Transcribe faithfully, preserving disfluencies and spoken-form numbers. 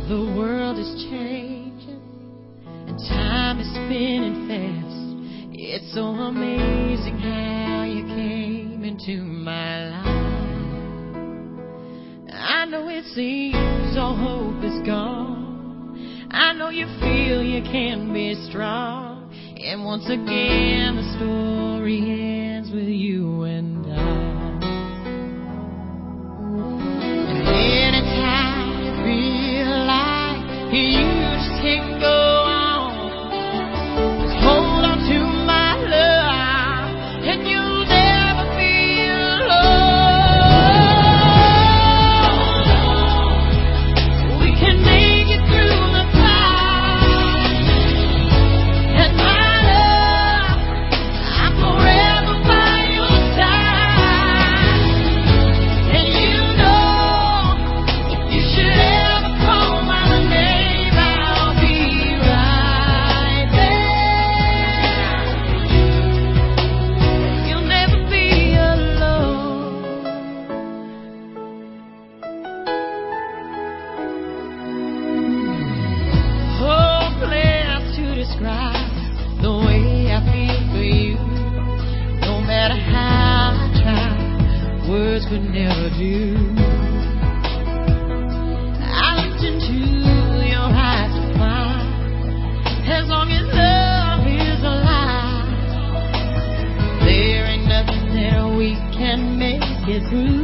The world is changing and time is spinning fast. It's so amazing how you came into my life. I know it seems all hope is gone. I know you feel you can be strong. And once again the story ends with you and I. And anytime you feel like you just can't go on, just hold on to my love and you'll never be alone. We can make it through the fight. And my love, I'm forever by your side. And you know, if you should ever call my name, I'll be right there. You'll never be alone. Hopeless to describe the way I feel for you. No matter how I try, words could never do. I looked into your eyes to find, as long as love is alive, there ain't nothing that we can make it through.